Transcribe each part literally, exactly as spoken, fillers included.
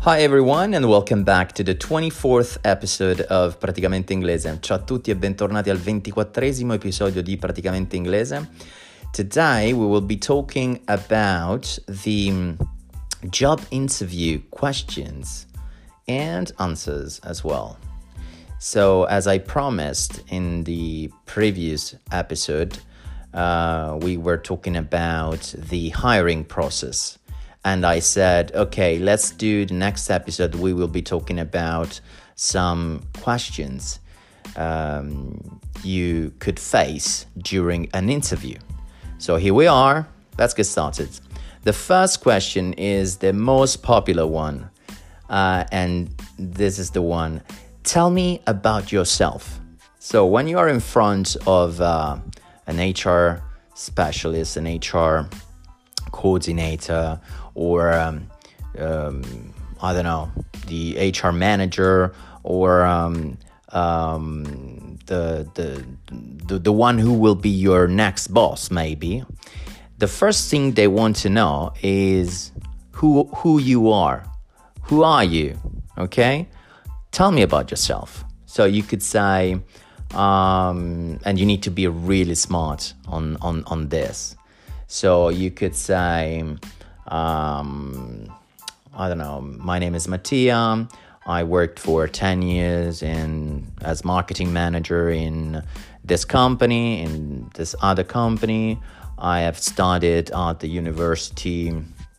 Hi everyone and welcome back to the twenty-fourth episode of Praticamente Inglese. Ciao a tutti e bentornati al ventiquattresimo episodio di Praticamente Inglese. Today we will be talking about the job interview questions and answers as well. So as I promised in the previous episode, uh, we were talking about the hiring process. And I said, okay, let's do the next episode. We will be talking about some questions um, you could face during an interview. So here we are. Let's get started. The first question is the most popular one. Uh, and this is the one. Tell me about yourself. So when you are in front of uh, an H R specialist, an H R coordinator, or um, um, I don't know, the H R manager, or um, um, the, the the the one who will be your next boss, maybe. The first thing they want to know is who who you are. Who are you? Okay, tell me about yourself. So you could say, um, and you need to be really smart on on on this. So you could say, um, I don't know, my name is Mattia. I worked for ten years in as marketing manager in this company, in this other company. I have studied at the university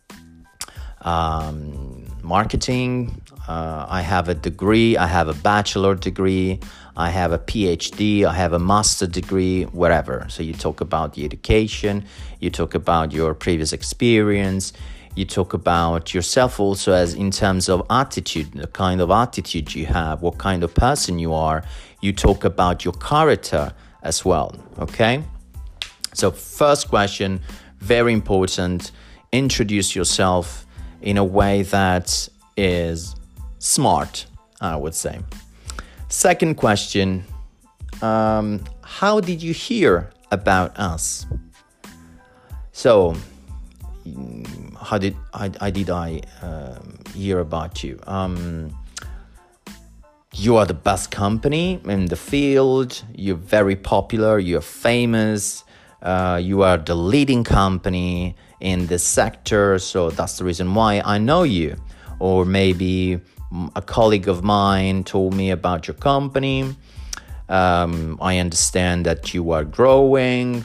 um, marketing. Uh, I have a degree. I have a bachelor degree. I have a PhD, I have a master degree, whatever. So you talk about the education, you talk about your previous experience, you talk about yourself also as in terms of attitude, the kind of attitude you have, what kind of person you are. You talk about your character as well, okay? So first question, very important, introduce yourself in a way that is smart, I would say. Second question, um, how did you hear about us? So, how did I, I did I um, hear about you? Um, you are the best company in the field. You're very popular. You're famous. Uh, you are the leading company in this sector. So that's the reason why I know you. Or maybe a colleague of mine told me about your company. Um, I understand that you are growing.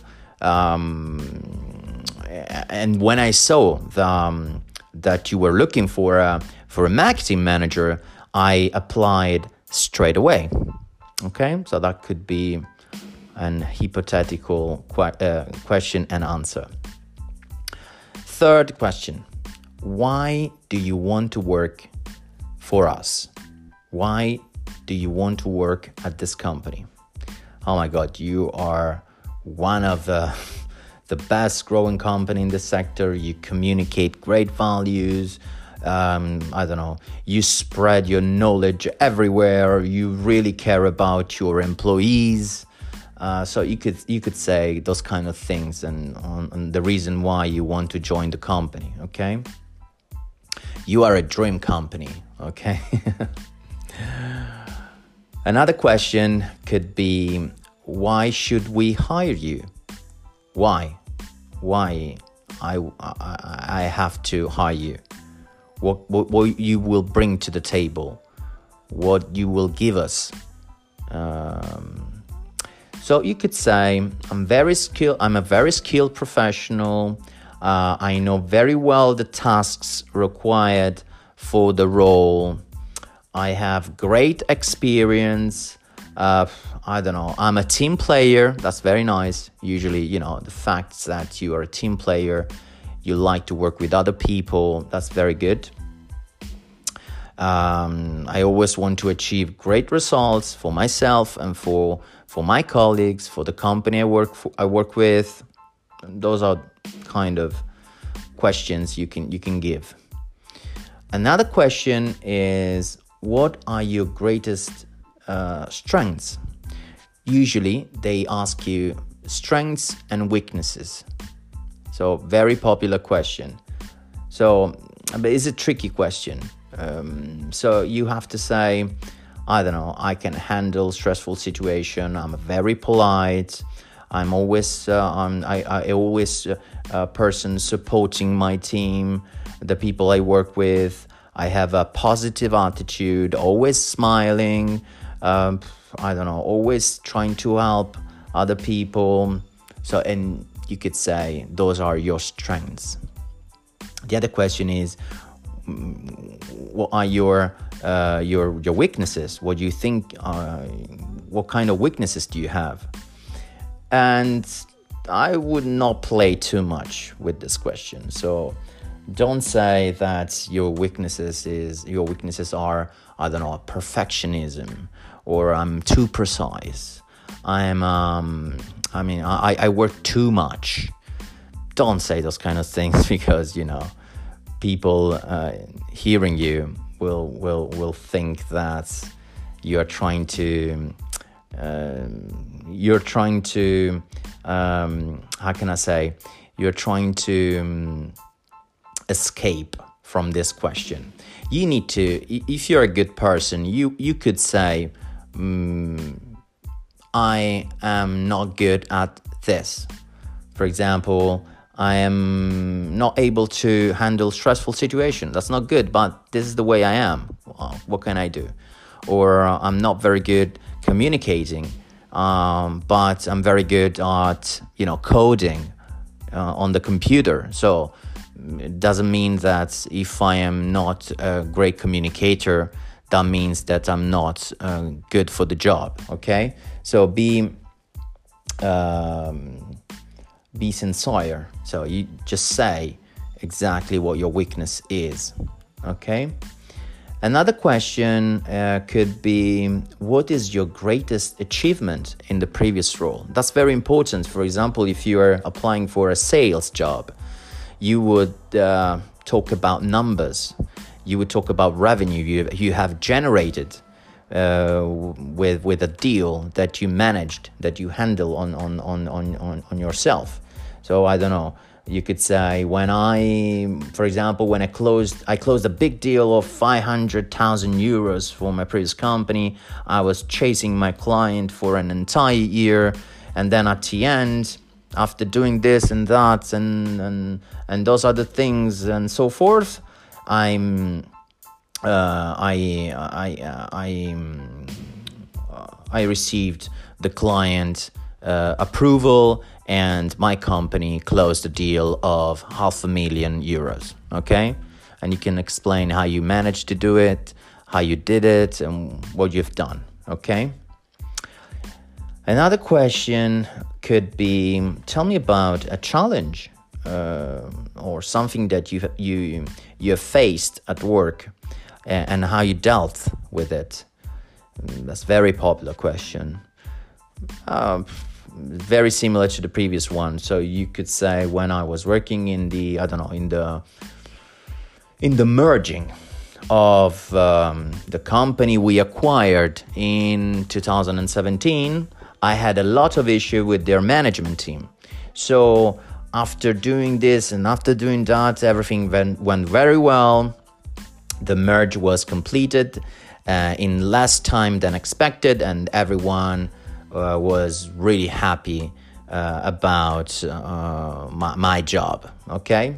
Um, and when I saw the, um, that you were looking for a, for a marketing manager, I applied straight away. Okay, so that could be an hypothetical que- uh, question and answer. Third question, why do you want to work for us? Why do you want to work at this company? Oh my God, you are one of the, the best growing company in the sector. You communicate great values. Um, I don't know, you spread your knowledge everywhere. You really care about your employees. Uh, so you could you could say those kind of things and, on, and the reason why you want to join the company, okay? You are a dream company, okay? Another question could be, why should we hire you? Why? Why I, I, I have to hire you? What, what, what you will bring to the table? What you will give us? Um, so you could say, I'm very skilled. I'm a very skilled professional. Uh, I know very well the tasks required for the role. I have great experience. Uh, I don't know. I'm a team player. That's very nice. Usually, you know, the fact that you are a team player, you like to work with other people. That's very good. Um, I always want to achieve great results for myself and for for my colleagues, for the company I work for, I work with. Those are kind of questions you can you can give. Another question is, what are your greatest uh, strengths? Usually they ask you strengths and weaknesses. So very popular question. So but it's a tricky question. Um, so you have to say, I don't know, I can handle stressful situation. I'm very polite. I'm always, uh, I'm, I, I always uh, a person supporting my team, the people I work with. I have a positive attitude, always smiling. Um, I don't know, always trying to help other people. So, and you could say those are your strengths. The other question is, what are your uh, your your weaknesses? What do you think? Uh, what kind of weaknesses do you have? And I would not play too much with this question. So don't say that your weaknesses is your weaknesses are, I don't know, perfectionism, or I'm too precise. I'm um I mean I, I work too much. Don't say those kind of things, because you know people uh, hearing you will will will think that you're trying to uh, you're trying to um, how can I say you're trying to um, escape from this question. You need to, if you're a good person, you you could say, mm, I am not good at this. For example, I am not able to handle stressful situations. That's not good, but this is the way I am. Well, what can I do? Or uh, I'm not very good communicating, um, but I'm very good at, you know, coding uh, on the computer. So it doesn't mean that if I am not a great communicator, that means that I'm not uh, good for the job. Okay, so be um, be sincere. So you just say exactly what your weakness is. Okay. Another question uh, could be, what is your greatest achievement in the previous role? That's very important. For example, if you are applying for a sales job, you would uh, talk about numbers. You would talk about revenue you, you have generated uh, with with a deal that you managed, that you handle on on, on, on, on yourself. So I don't know. You could say, when I, for example, when I closed, I closed a big deal of five hundred thousand euros for my previous company. I was chasing my client for an entire year, and then at the end, after doing this and that and and and those other things and so forth, I'm, uh, I I uh, I uh, I received the client uh, approval. And my company closed a deal of half a million euros, okay? And you can explain how you managed to do it, how you did it, and what you've done, okay? Another question could be, tell me about a challenge uh, or something that you you you have faced at work and, and how you dealt with it. That's a very popular question. Uh, very similar to the previous one. So you could say, when I was working in the, I don't know, in the in the merging of um, the company we acquired in two thousand seventeen, I had a lot of issue with their management team. So after doing this and after doing that, everything went, went very well. The merge was completed uh, in less time than expected, and everyone Uh, was really happy uh, about uh, my, my job. Okay.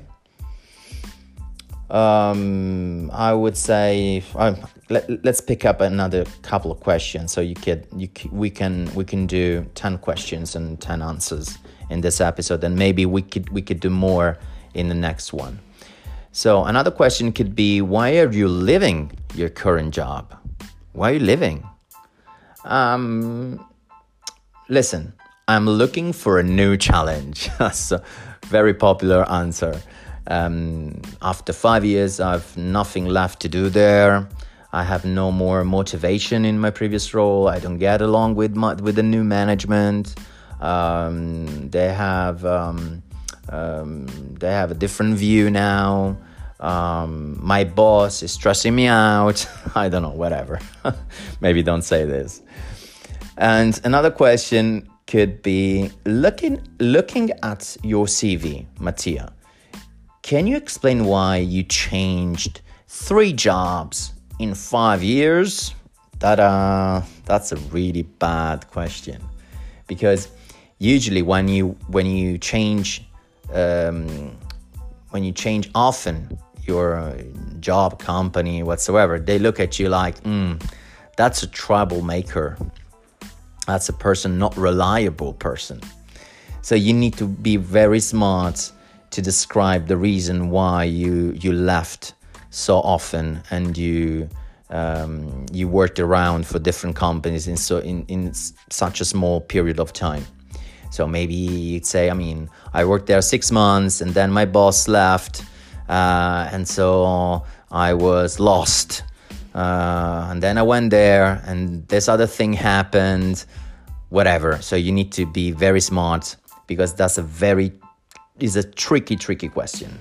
Um, I would say uh, let, let's pick up another couple of questions. So you could you we can we can do ten questions and ten answers in this episode, and maybe we could we could do more in the next one. So another question could be, why are you leaving your current job? Why are you leaving? Um. Listen, I'm looking for a new challenge. That's a very popular answer. Um, after five years, I've nothing left to do there. I have no more motivation in my previous role. I don't get along with my, with the new management. Um, they have um, um, they have a different view now. Um, my boss is stressing me out. I don't know, whatever. Maybe don't say this. And another question could be, looking looking at your C V, Mattia, can you explain why you changed three jobs in five years. That uh, that's a really bad question, because usually when you when you change um, when you change often your job, company, whatsoever, they look at you like, mm, that's a troublemaker. That's a person, not reliable person. So you need to be very smart to describe the reason why you you left so often and you um, you worked around for different companies in so in, in such a small period of time. So maybe you'd say, I mean, I worked there six months and then my boss left, uh, and so I was lost. Uh, and then I went there and this other thing happened, whatever. So you need to be very smart, because that's a very, is a tricky, tricky question.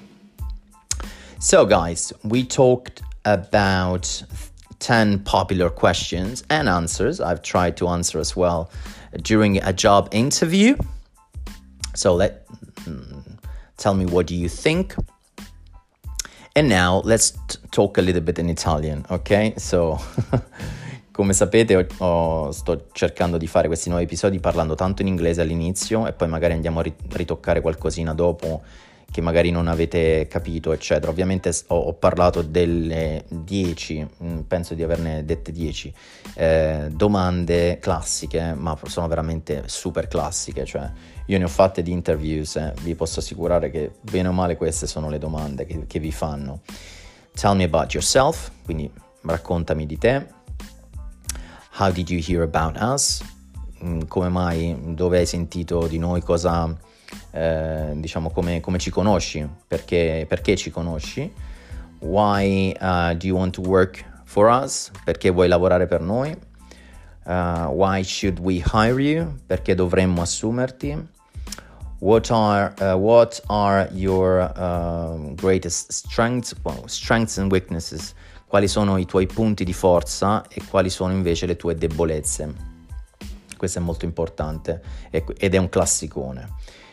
So guys, we talked about ten popular questions and answers I've tried to answer as well during a job interview. So let tell me, what do you think? And now let's t- talk a little bit in Italian, ok? So, come sapete, ho, ho, sto cercando di fare questi nuovi episodi parlando tanto in inglese all'inizio e poi magari andiamo a ritoccare qualcosina dopo che magari non avete capito, eccetera. Ovviamente ho, ho parlato delle dieci, penso di averne dette dieci, eh, domande classiche, ma sono veramente super classiche, cioè io ne ho fatte di interviews, eh. Vi posso assicurare che bene o male queste sono le domande che, che vi fanno. Tell me about yourself, quindi raccontami di te. How did you hear about us? Come mai, dove hai sentito di noi, cosa, eh, diciamo, come, come ci conosci, perché, perché ci conosci? Why uh, do you want to work for us? Perché vuoi lavorare per noi? Uh, why should we hire you? Perché dovremmo assumerti? What are uh, what are your uh, greatest strengths, well, strengths and weaknesses? Quali sono i tuoi punti di forza e quali sono invece le tue debolezze? Questo è molto importante ed è un classicone.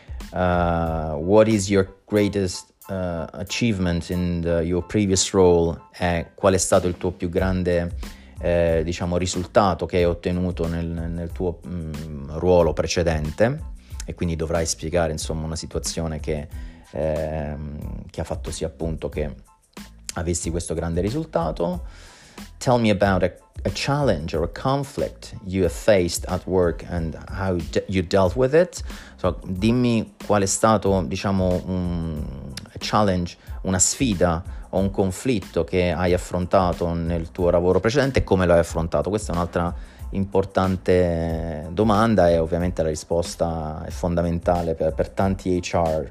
Uh, what is your greatest uh, achievement in the, your previous role? Eh, qual è stato il tuo più grande eh, diciamo risultato che hai ottenuto nel, nel tuo mh, ruolo precedente? E quindi dovrai spiegare, insomma, una situazione che, eh, che ha fatto sì appunto che avessi questo grande risultato. Tell me about a, a challenge or a conflict you have faced at work and how de- you dealt with it. So, dimmi qual è stato, diciamo, un challenge, una sfida o un conflitto che hai affrontato nel tuo lavoro precedente e come lo hai affrontato. Questa è un'altra importante domanda e ovviamente la risposta è fondamentale per, per tanti H R.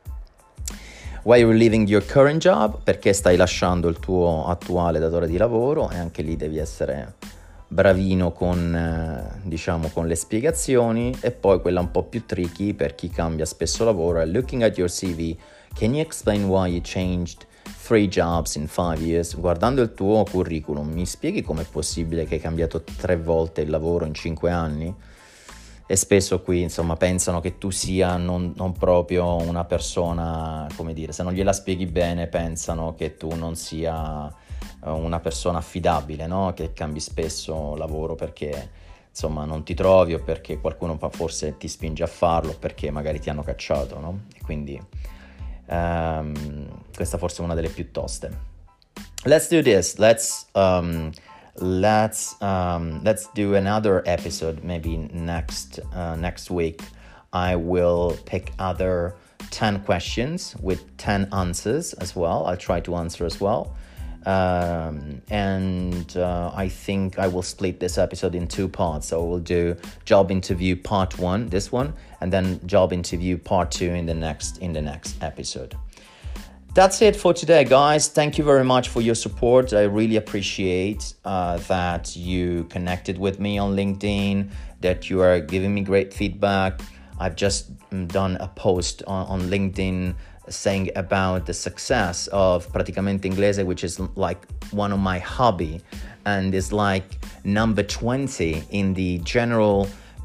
Why you're leaving your current job? Perché stai lasciando il tuo attuale datore di lavoro, e anche lì devi essere bravino con, eh, diciamo, con le spiegazioni. E poi quella un po' più tricky per chi cambia spesso lavoro è: looking at your C V, can you explain why you changed three jobs in five years? Guardando il tuo curriculum, mi spieghi com'è possibile che hai cambiato tre volte il lavoro in cinque anni? E spesso qui, insomma, pensano che tu sia non, non proprio una persona, come dire, se non gliela spieghi bene pensano che tu non sia una persona affidabile, no? Che cambi spesso lavoro perché, insomma, non ti trovi o perché qualcuno forse ti spinge a farlo, perché magari ti hanno cacciato, no? E quindi um, questa forse è una delle più toste. Let's do this. Let's... Um, Let's um, let's do another episode maybe next uh, next week. I will pick other ten questions with ten answers as well. I'll try to answer as well. Um, and uh, I think I will split this episode in two parts. So we'll do job interview part one, this one, and then job interview part two in the next in the next episode. That's it for today, guys. Thank you very much for your support. I really appreciate uh, that you connected with me on LinkedIn, that you are giving me great feedback. I've just done a post on, on LinkedIn saying about the success of Praticamente Inglese, which is like one of my hobby and is like number twenty in the general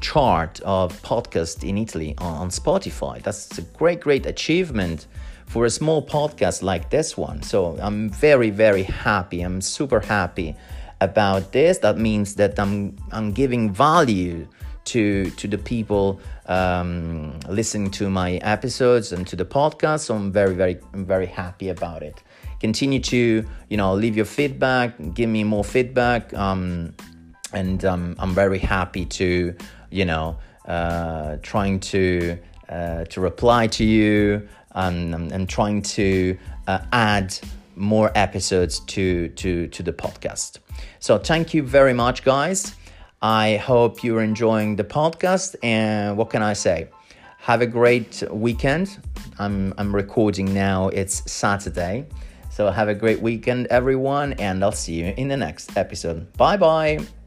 chart of podcast in Italy on, on Spotify. That's a great, great achievement for a small podcast like this one. So I'm very, very happy. I'm super happy about this. That means that I'm I'm giving value to to the people um, listening to my episodes and to the podcast. So I'm very, very, I'm very happy about it. Continue to, you know, leave your feedback, give me more feedback, um, and um, I'm very happy to, you know, uh, trying to uh, to reply to you and, and trying to uh, add more episodes to to to the podcast. So thank you very much, guys. I hope you're enjoying the podcast, and what can I say? Have a great weekend. I'm I'm recording now. It's Saturday. So have a great weekend, everyone, and I'll see you in the next episode. Bye bye.